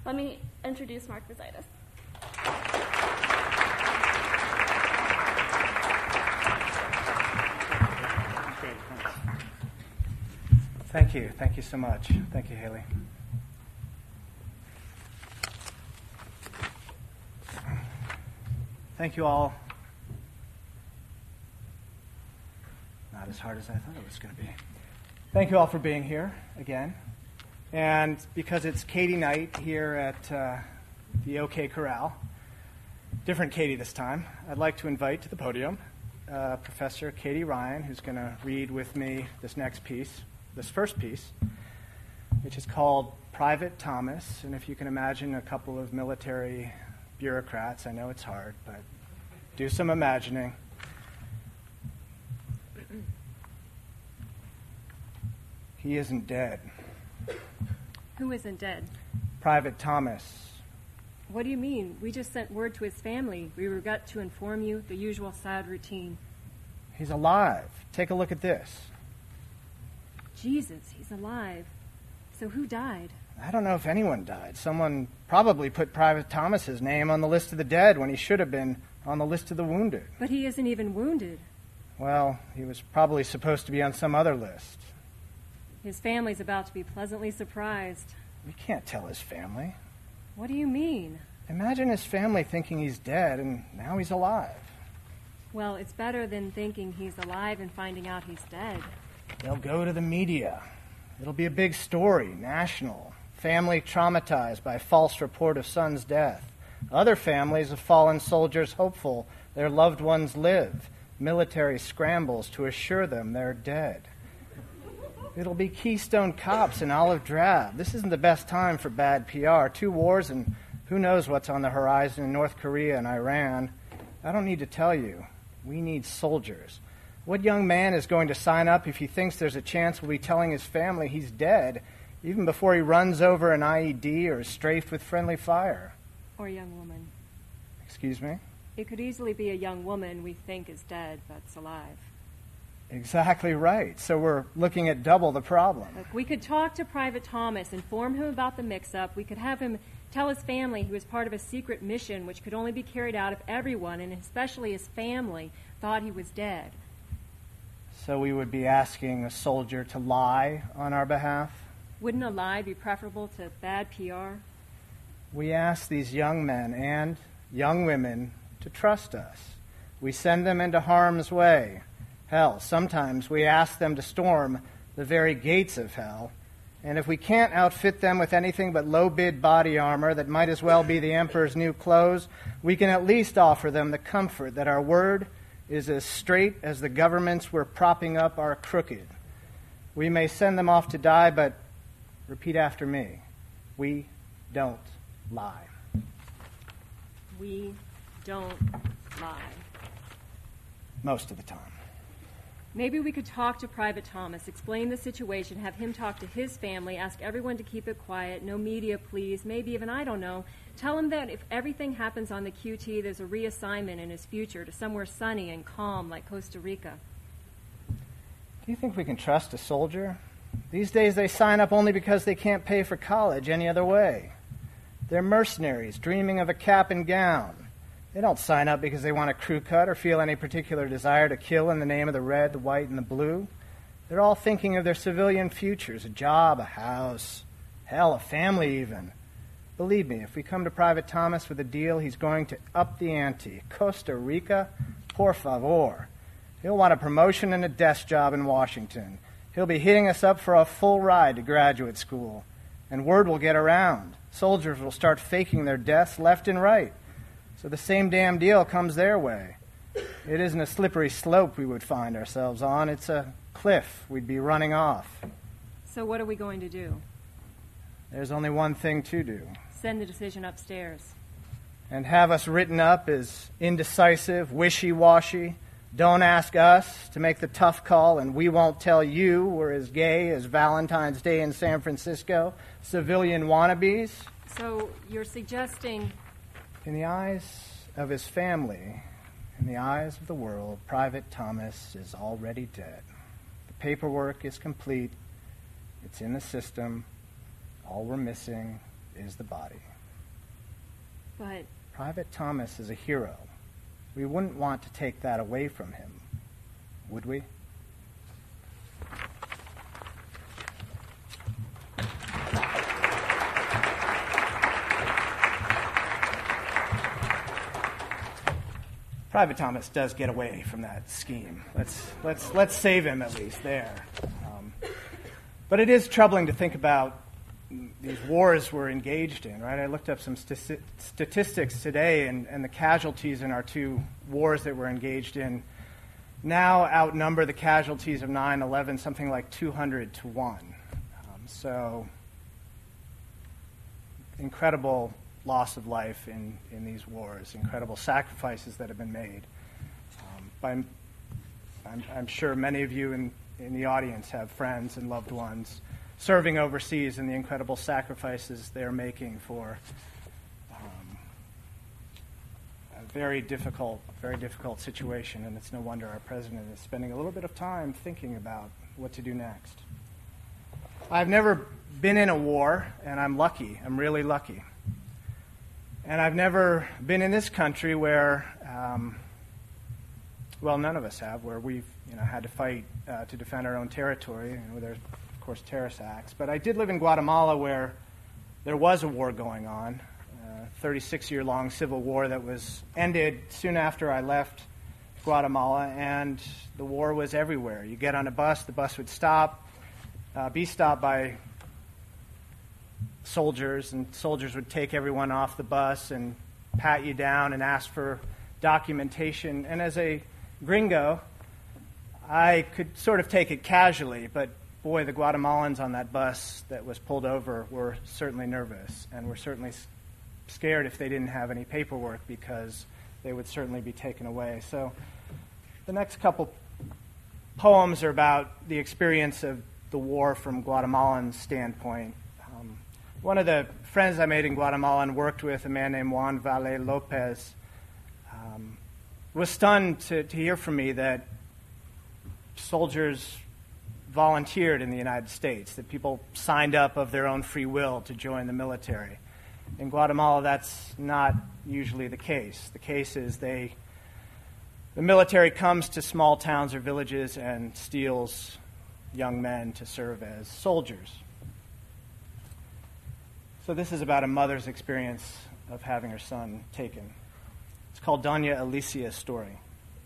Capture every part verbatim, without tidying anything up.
Let me introduce Mark Vizaitis. Thank you. Thank you so much. Thank you, Haley. Thank you all. Not as hard as I thought it was going to be. Thank you all for being here again. And because it's Katie night here at uh, the OK Corral, different Katie this time, I'd like to invite to the podium uh, Professor Katie Ryan, who's going to read with me this next piece, this first piece, which is called Private Thomas. And if you can imagine a couple of military bureaucrats, I know it's hard, but do some imagining. He isn't dead. Who isn't dead? Private Thomas. What do you mean? We just sent word to his family. We regret to inform you, the usual sad routine. He's alive. Take a look at this. Jesus, he's alive. So who died? I don't know if anyone died. Someone probably put Private Thomas's name on the list of the dead when he should have been on the list of the wounded. But he isn't even wounded. Well, he was probably supposed to be on some other list. His family's about to be pleasantly surprised. We can't tell his family. What do you mean? Imagine his family thinking he's dead and now he's alive. Well, it's better than thinking he's alive and finding out he's dead. They'll go to the media. It'll be a big story, national. Family traumatized by false report of son's death. Other families of fallen soldiers hopeful their loved ones live. Military scrambles to assure them they're dead. It'll be Keystone Cops in olive drab. This isn't the best time for bad P R. Two wars and who knows what's on the horizon in North Korea and Iran. I don't need to tell you. We need soldiers. What young man is going to sign up if he thinks there's a chance we'll be telling his family he's dead, even before he runs over an I E D or is strafed with friendly fire? Or a young woman. Excuse me? It could easily be a young woman we think is dead but's alive. Exactly right. So we're looking at double the problem. Look, we could talk to Private Thomas, inform him about the mix-up. We could have him tell his family he was part of a secret mission which could only be carried out if everyone, and especially his family, thought he was dead. So we would be asking a soldier to lie on our behalf? Wouldn't a lie be preferable to bad P R? We ask these young men and young women to trust us. We send them into harm's way. Hell, sometimes we ask them to storm the very gates of hell. And if we can't outfit them with anything but low-bid body armor that might as well be the emperor's new clothes, we can at least offer them the comfort that our word is as straight as the governments we're propping up are crooked. We may send them off to die, but repeat after me. We don't lie. We don't lie. Most of the time. Maybe we could talk to Private Thomas, explain the situation, have him talk to his family, ask everyone to keep it quiet, no media, please, maybe even, I don't know. Tell him that if everything happens on the Q T, there's a reassignment in his future to somewhere sunny and calm like Costa Rica. Do you think we can trust a soldier? These days they sign up only because they can't pay for college any other way. They're mercenaries dreaming of a cap and gown. They don't sign up because they want a crew cut or feel any particular desire to kill in the name of the red, the white, and the blue. They're all thinking of their civilian futures, a job, a house, hell, a family even. Believe me, if we come to Private Thomas with a deal, he's going to up the ante. Costa Rica? Por favor. He'll want a promotion and a desk job in Washington. He'll be hitting us up for a full ride to graduate school. And word will get around. Soldiers will start faking their deaths left and right. So the same damn deal comes their way. It isn't a slippery slope we would find ourselves on. It's a cliff we'd be running off. So what are we going to do? There's only one thing to do. Send the decision upstairs. And have us written up as indecisive, wishy-washy. Don't ask us to make the tough call, and we won't tell you we're as gay as Valentine's Day in San Francisco. Civilian wannabes. So you're suggesting... In the eyes of his family, in the eyes of the world, Private Thomas is already dead. The paperwork is complete. It's in the system. All we're missing is the body. But Private Thomas is a hero. We wouldn't want to take that away from him, would we? Private Thomas does get away from that scheme. Let's let's let's save him at least there. Um, but it is troubling to think about these wars we're engaged in, right? I looked up some sti- statistics today, and, and the casualties in our two wars that we're engaged in now outnumber the casualties of nine eleven something like two hundred to one. Um, so incredible loss of life in, in these wars, incredible sacrifices that have been made. Um, I'm, I'm, I'm sure many of you in, in the audience have friends and loved ones serving overseas and the incredible sacrifices they're making for um, a very difficult, very difficult situation, and it's no wonder our president is spending a little bit of time thinking about what to do next. I've never been in a war, and I'm lucky. I'm really lucky. And I've never been in this country where, um, well, none of us have, where we've you know had to fight uh, to defend our own territory, and where there's, of course, terrorist acts. But I did live in Guatemala, where there was a war going on, a thirty-six-year-long civil war that was ended soon after I left Guatemala, and the war was everywhere. You get on a bus, the bus would stop, uh, be stopped by soldiers, and soldiers would take everyone off the bus and pat you down and ask for documentation. And as a gringo, I could sort of take it casually, but boy, the Guatemalans on that bus that was pulled over were certainly nervous and were certainly scared if they didn't have any paperwork, because they would certainly be taken away. So the next couple poems are about the experience of the war from Guatemalan standpoint. Um, One of the friends I made in Guatemala and worked with, a man named Juan Valle Lopez, um, was stunned to, to hear from me that soldiers volunteered in the United States, that people signed up of their own free will to join the military. In Guatemala, that's not usually the case. The case is they, the military comes to small towns or villages and steals young men to serve as soldiers. So this is about a mother's experience of having her son taken. It's called Doña Alicia's story.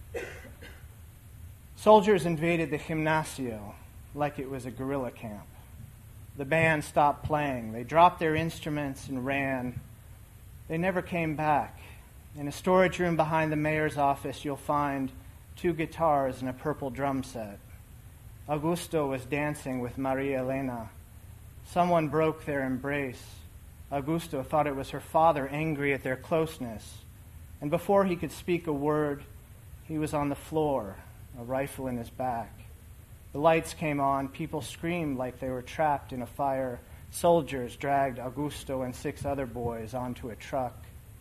Soldiers invaded the gimnasio like it was a guerrilla camp. The band stopped playing. They dropped their instruments and ran. They never came back. In a storage room behind the mayor's office, you'll find two guitars and a purple drum set. Augusto was dancing with Maria Elena. Someone broke their embrace. Augusto thought it was her father, angry at their closeness. And before he could speak a word, he was on the floor, a rifle in his back. The lights came on. People screamed like they were trapped in a fire. Soldiers dragged Augusto and six other boys onto a truck.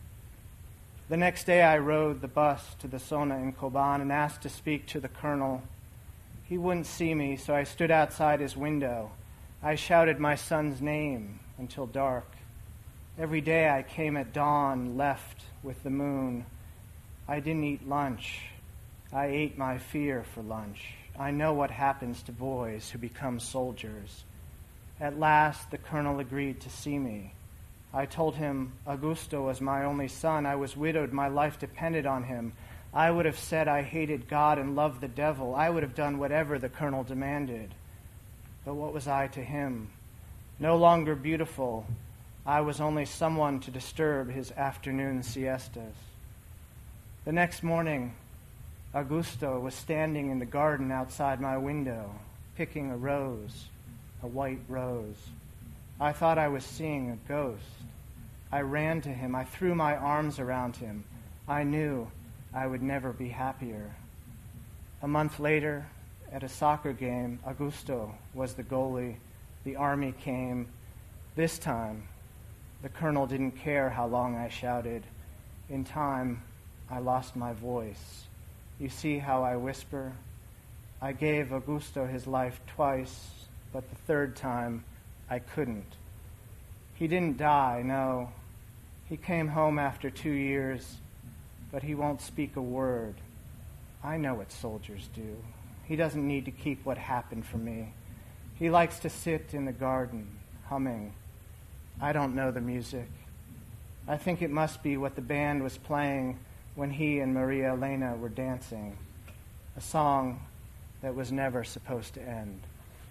The next day I rode the bus to the Zona in Coban and asked to speak to the colonel. He wouldn't see me, so I stood outside his window. I shouted my son's name until dark. Every day I came at dawn, left with the moon. I didn't eat lunch. I ate my fear for lunch. I know what happens to boys who become soldiers. At last, the colonel agreed to see me. I told him Augusto was my only son. I was widowed. My life depended on him. I would have said I hated God and loved the devil. I would have done whatever the colonel demanded. But what was I to him? No longer beautiful, I was only someone to disturb his afternoon siestas. The next morning, Augusto was standing in the garden outside my window, picking a rose, a white rose. I thought I was seeing a ghost. I ran to him. I threw my arms around him. I knew I would never be happier. A month later, at a soccer game, Augusto was the goalie. The army came. This time, the colonel didn't care how long I shouted. In time, I lost my voice. You see how I whisper? I gave Augusto his life twice, but the third time, I couldn't. He didn't die, no. He came home after two years, but he won't speak a word. I know what soldiers do. He doesn't need to keep what happened from me. He likes to sit in the garden, humming. I don't know the music. I think it must be what the band was playing when he and Maria Elena were dancing, a song that was never supposed to end.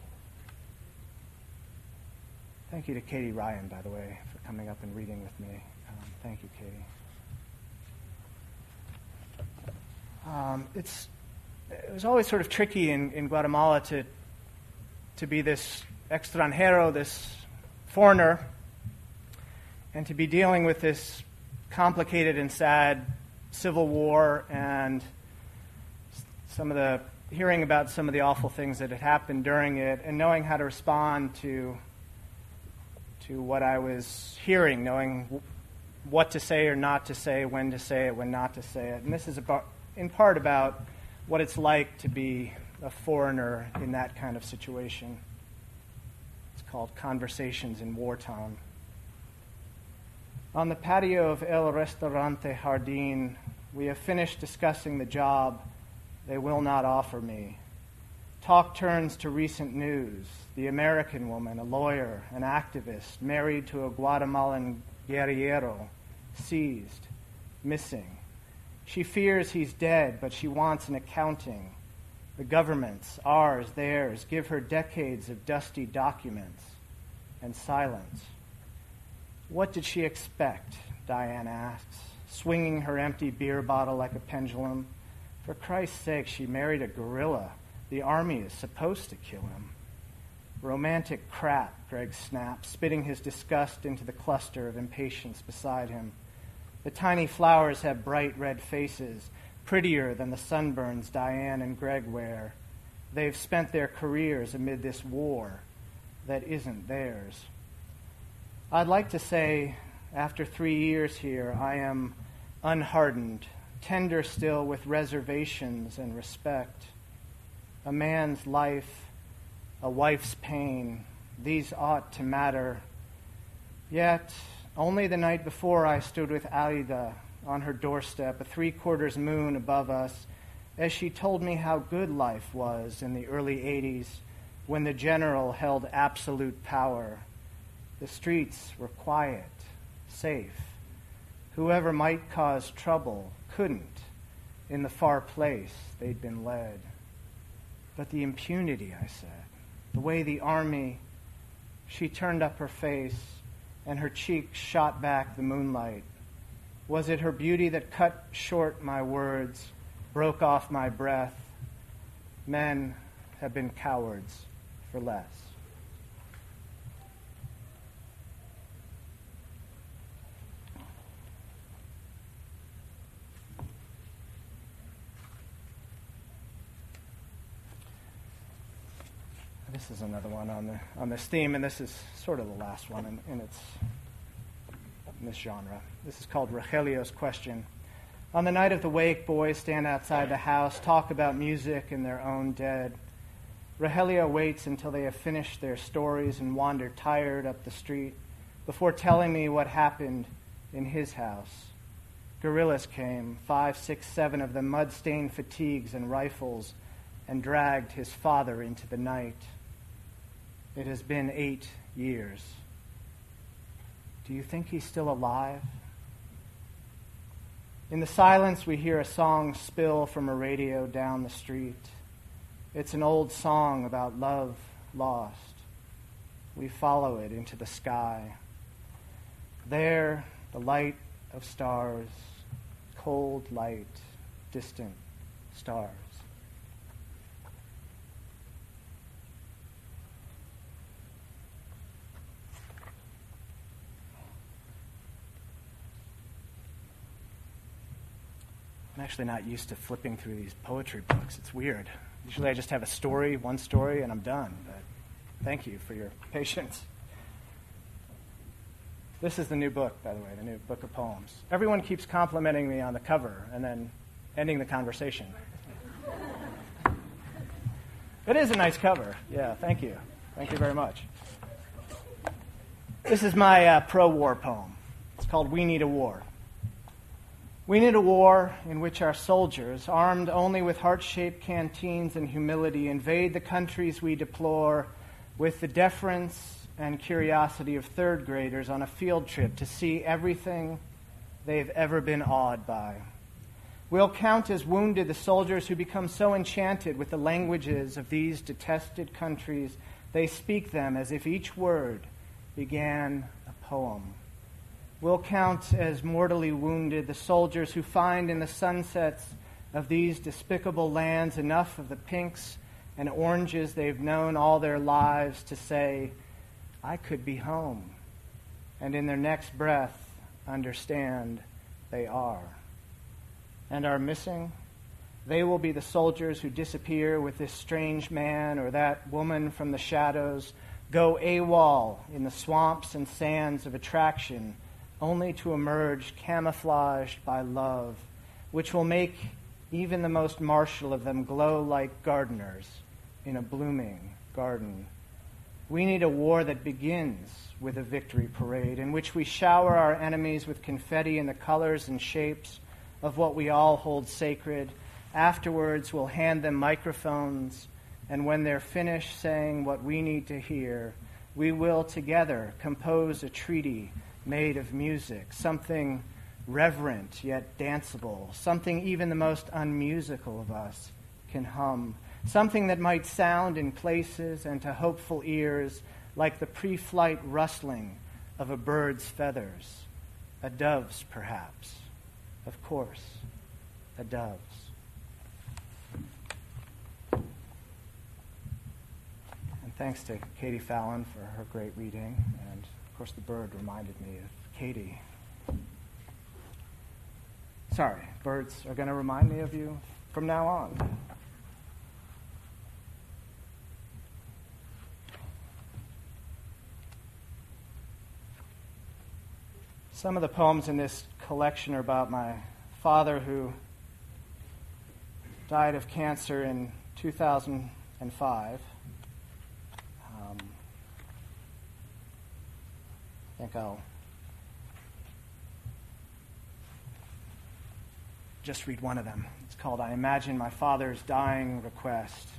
Thank you to Katie Ryan, by the way, for coming up and reading with me. Um, thank you, Katie. Um, it's it was always sort of tricky in, in Guatemala to to be this extranjero, this foreigner, and to be dealing with this complicated and sad civil war and some of the hearing about some of the awful things that had happened during it and knowing how to respond to to what I was hearing, knowing w- what to say or not to say, when to say it, when not to say it. And this is about, in part about what it's like to be a foreigner in that kind of situation. It's called Conversations in Wartime. On the patio of El Restaurante Jardín, we have finished discussing the job they will not offer me. Talk turns to recent news. The American woman, a lawyer, an activist, married to a Guatemalan guerrillero, seized, missing. She fears he's dead, but she wants an accounting. The government's, ours, theirs, give her decades of dusty documents and silence. What did she expect? Diane asks, swinging her empty beer bottle like a pendulum. For Christ's sake, she married a guerrilla. The army is supposed to kill him. Romantic crap, Greg snaps, spitting his disgust into the cluster of impatience beside him. The tiny flowers have bright red faces, prettier than the sunburns Diane and Greg wear. They've spent their careers amid this war that isn't theirs. I'd like to say, after three years here, I am unhardened, tender still with reservations and respect. A man's life, a wife's pain, these ought to matter. Yet, only the night before I stood with Alida on her doorstep, a three-quarters moon above us, as she told me how good life was in the early eighties when the general held absolute power. The streets were quiet, safe. Whoever might cause trouble couldn't in the far place they'd been led. But the impunity, I said, the way the army, she turned up her face and her cheeks shot back the moonlight. Was it her beauty that cut short my words, broke off my breath? Men have been cowards for less. This is another one on the on this theme, and this is sort of the last one in, in its in this genre. This is called Rogelio's Question. On the night of the wake, boys stand outside the house, talk about music and their own dead. Rogelio waits until they have finished their stories and wander tired up the street before telling me what happened in his house. Guerrillas came, five, six, seven of them, mud-stained fatigues and rifles, and dragged his father into the night. It has been eight years. Do you think he's still alive? In the silence, we hear a song spill from a radio down the street. It's an old song about love lost. We follow it into the sky. There, the light of stars, cold light, distant stars. I'm actually not used to flipping through these poetry books. It's weird. Usually I just have a story, one story, and I'm done. But thank you for your patience. This is the new book, by the way, the new book of poems. Everyone keeps complimenting me on the cover and then ending the conversation. It is a nice cover. Yeah, thank you. Thank you very much. This is my uh, pro-war poem. It's called We Need a War. We need a war in which our soldiers, armed only with heart-shaped canteens and humility, invade the countries we deplore with the deference and curiosity of third graders on a field trip to see everything they've ever been awed by. We'll count as wounded the soldiers who become so enchanted with the languages of these detested countries, they speak them as if each word began a poem. We'll count as mortally wounded the soldiers who find in the sunsets of these despicable lands enough of the pinks and oranges they've known all their lives to say, I could be home, and in their next breath understand they are. And are missing, they will be the soldiers who disappear with this strange man or that woman from the shadows, go AWOL in the swamps and sands of attraction, only to emerge camouflaged by love, which will make even the most martial of them glow like gardeners in a blooming garden. We need a war that begins with a victory parade, in which we shower our enemies with confetti in the colors and shapes of what we all hold sacred. Afterwards, we'll hand them microphones, and when they're finished saying what we need to hear, we will together compose a treaty made of music, something reverent yet danceable, something even the most unmusical of us can hum, something that might sound in places and to hopeful ears like the pre-flight rustling of a bird's feathers, a dove's perhaps, of course, a dove's. And thanks to Katie Fallon for her great reading, and of course the bird reminded me of Katie. Sorry, birds are going to remind me of you from now on. Some of the poems in this collection are about my father, who died of cancer in two thousand five. Um, I think I'll just read one of them. It's called I Imagine My Father's Dying Request.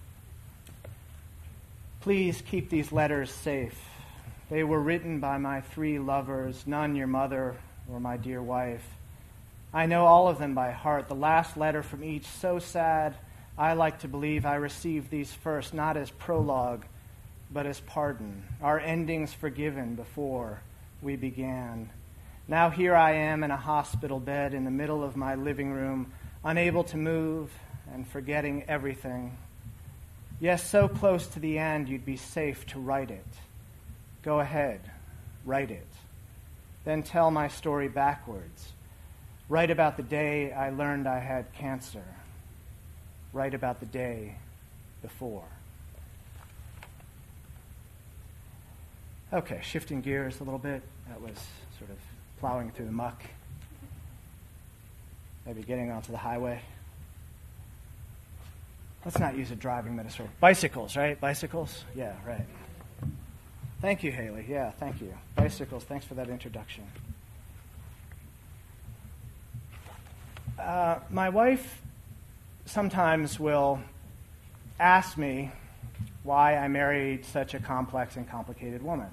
Please keep these letters safe. They were written by my three lovers, none your mother or my dear wife. I know all of them by heart. The last letter from each so sad, I like to believe I received these first, not as prologue, but as pardon. Our endings forgiven before we began. Now here I am in a hospital bed in the middle of my living room, unable to move and forgetting everything. Yes, so close to the end you'd be safe to write it. Go ahead, write it. Then tell my story backwards. Write about the day I learned I had cancer. Write about the day before. Okay, shifting gears a little bit. That was sort of plowing through the muck. Maybe getting onto the highway. Let's not use a driving metaphor. Bicycles, right? Bicycles? Yeah, right. Thank you, Haley. Yeah, thank you. Bicycles, thanks for that introduction. Uh, my wife sometimes will ask me why I married such a complex and complicated woman.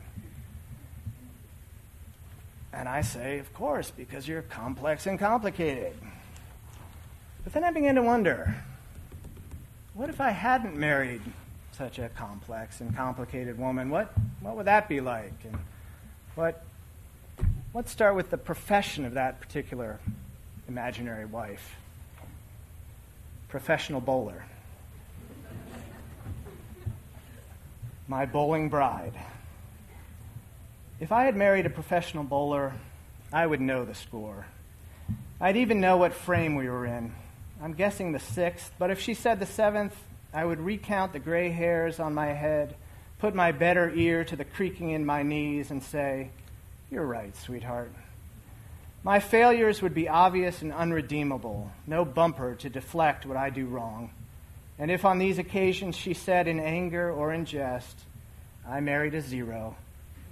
And I say, of course, because you're complex and complicated. But then I begin to wonder, what if I hadn't married such a complex and complicated woman? What what would that be like? And what let's start with the profession of that particular imaginary wife. Professional bowler. My bowling bride. If I had married a professional bowler, I would know the score. I'd even know what frame we were in. I'm guessing the sixth, but if she said the seventh, I would recount the gray hairs on my head, put my better ear to the creaking in my knees, and say, "You're right, sweetheart." My failures would be obvious and unredeemable, no bumper to deflect what I do wrong. And if on these occasions she said in anger or in jest, "I married a zero,"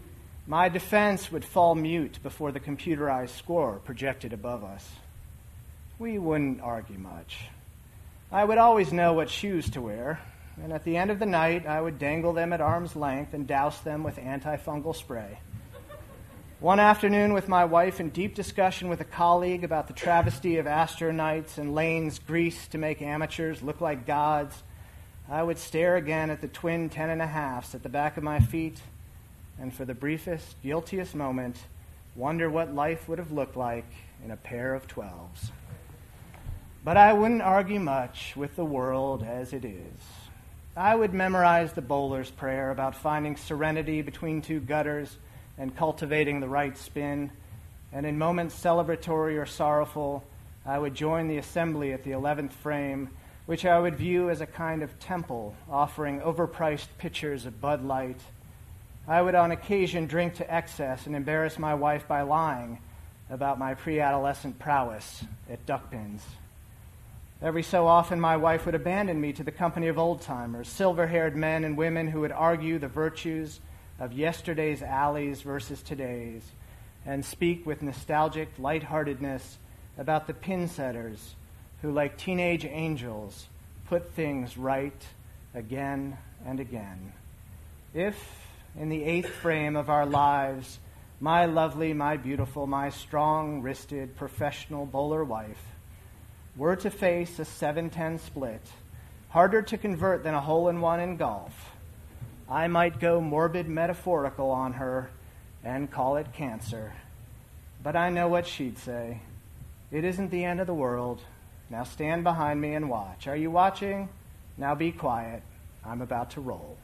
My defense would fall mute before the computerized score projected above us. We wouldn't argue much. I would always know what shoes to wear, and at the end of the night, I would dangle them at arm's length and douse them with antifungal spray. One afternoon, with my wife in deep discussion with a colleague about the travesty of Astronites and Lane's grease to make amateurs look like gods, I would stare again at the twin ten and a halves at the back of my feet, and for the briefest, guiltiest moment, wonder what life would have looked like in a pair of twelves. But I wouldn't argue much with the world as it is. I would memorize the bowler's prayer about finding serenity between two gutters and cultivating the right spin, and in moments celebratory or sorrowful, I would join the assembly at the eleventh frame, which I would view as a kind of temple offering overpriced pitchers of Bud Light. I would on occasion drink to excess and embarrass my wife by lying about my pre-adolescent prowess at duckpins. Every so often, my wife would abandon me to the company of old-timers, silver-haired men and women who would argue the virtues of yesterday's alleys versus today's, and speak with nostalgic lightheartedness about the pin-setters who, like teenage angels, put things right again and again. If, in the eighth frame of our lives, my lovely, my beautiful, my strong-wristed professional bowler wife were to face a seven ten split, harder to convert than a hole-in-one in golf, I might go morbid metaphorical on her and call it cancer. But I know what she'd say. It isn't the end of the world. Now stand behind me and watch. Are you watching? Now be quiet. I'm about to roll.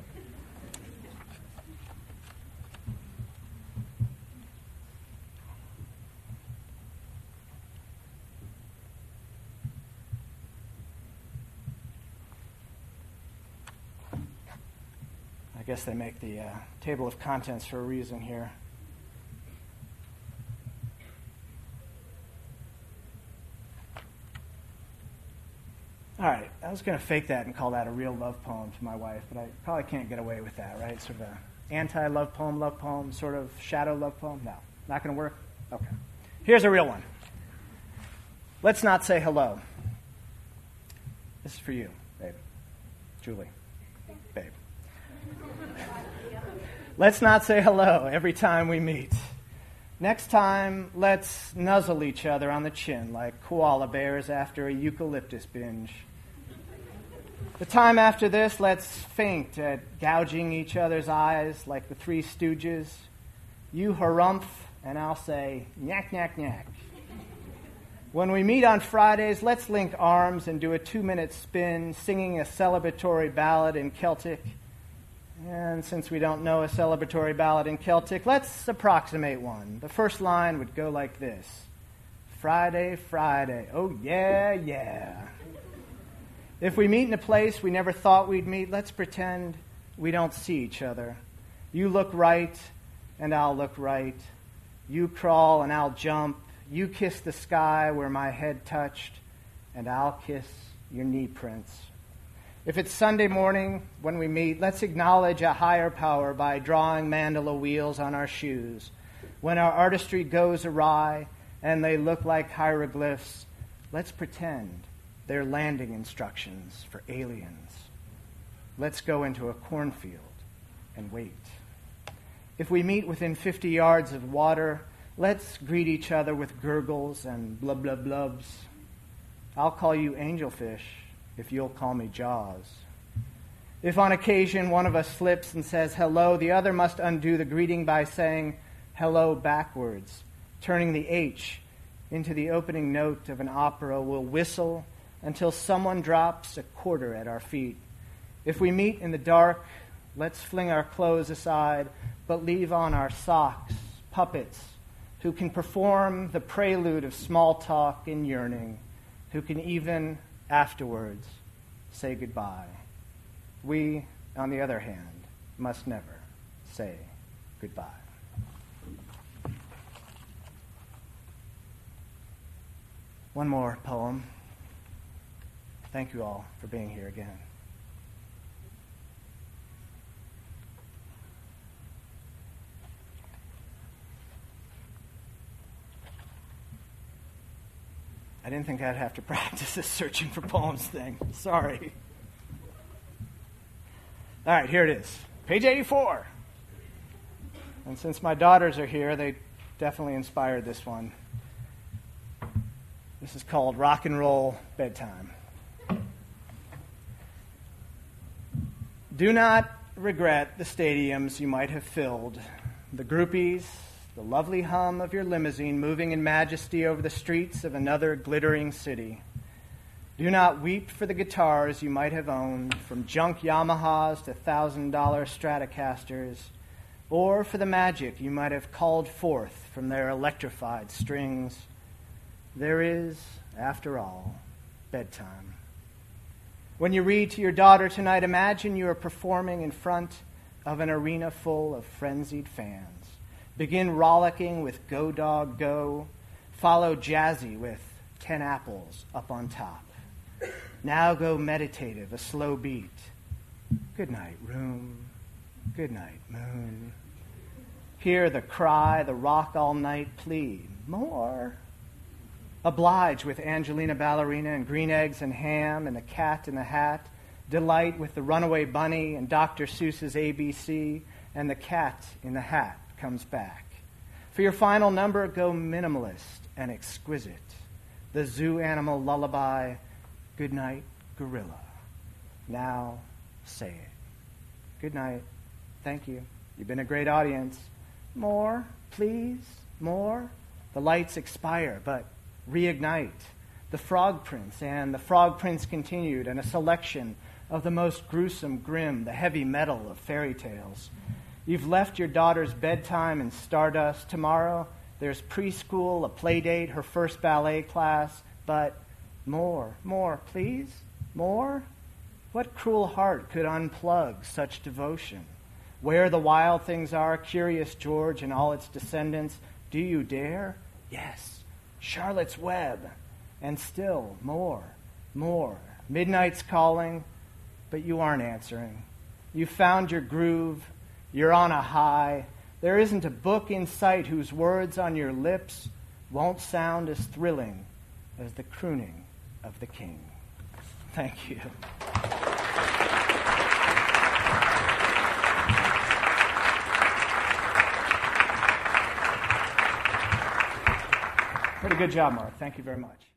I guess they make the uh, table of contents for a reason here. All right, I was going to fake that and call that a real love poem to my wife, but I probably can't get away with that, right? Sort of an anti-love poem, love poem, sort of shadow love poem? No, not going to work? Okay. Here's a real one. Let's not say hello. This is for you, babe. Julie, babe. Let's not say hello every time we meet. Next time, let's nuzzle each other on the chin like koala bears after a eucalyptus binge. The time after this, let's faint at gouging each other's eyes like the Three Stooges. You harumph, and I'll say, nyack, nyack, nyack. When we meet on Fridays, let's link arms and do a two-minute spin, singing a celebratory ballad in Celtic. And since we don't know a celebratory ballad in Celtic, let's approximate one. The first line would go like this. Friday, Friday, oh yeah, yeah. If we meet in a place we never thought we'd meet, let's pretend we don't see each other. You look right, and I'll look right. You crawl, and I'll jump. You kiss the sky where my head touched, and I'll kiss your knee prints. If it's Sunday morning when we meet, let's acknowledge a higher power by drawing mandala wheels on our shoes. When our artistry goes awry and they look like hieroglyphs, let's pretend they're landing instructions for aliens. Let's go into a cornfield and wait. If we meet within fifty yards of water, let's greet each other with gurgles and blub blub blubs. I'll call you angelfish if you'll call me Jaws. If on occasion one of us slips and says hello, the other must undo the greeting by saying hello backwards, turning the H into the opening note of an opera. We'll whistle until someone drops a quarter at our feet. If we meet in the dark, let's fling our clothes aside, but leave on our socks, puppets, who can perform the prelude of small talk and yearning, who can even afterwards say goodbye. We, on the other hand, must never say goodbye. One more poem. Thank you all for being here again. I didn't think I'd have to practice this searching for poems thing. Sorry. All right, here it is. Page eighty-four. And since my daughters are here, they definitely inspired this one. This is called Rock and Roll Bedtime. Do not regret the stadiums you might have filled, the groupies, the lovely hum of your limousine moving in majesty over the streets of another glittering city. Do not weep for the guitars you might have owned, from junk Yamahas to one thousand dollars Stratocasters, or for the magic you might have called forth from their electrified strings. There is, after all, bedtime. When you read to your daughter tonight, imagine you are performing in front of an arena full of frenzied fans. Begin rollicking with Go Dog Go. Follow jazzy with Ten Apples up on top. Now go meditative, a slow beat. Good night, room. Good night, moon. Hear the cry, the rock all night plead. More. Oblige with Angelina Ballerina and green eggs and ham and the cat in the hat. Delight with the runaway bunny and Doctor Seuss's A B C, and the cat in the hat comes back. For your final number, go minimalist and exquisite. The zoo animal lullaby, good night, gorilla. Now say it. Good night. Thank you. You've been a great audience. More, please, more. The lights expire, but reignite. The Frog Prince and the Frog Prince continued, and a selection of the most gruesome, grim, the heavy metal of fairy tales. You've left your daughter's bedtime in stardust. Tomorrow there's preschool, a play date, her first ballet class, but more, more, please, more? What cruel heart could unplug such devotion? Where the wild things are, Curious George and all its descendants, do you dare? Yes. Charlotte's Web, and still more, more. Midnight's calling, but you aren't answering. You found your groove. You're on a high. There isn't a book in sight whose words on your lips won't sound as thrilling as the crooning of the king. Thank you. Pretty good job, Mark. Thank you very much.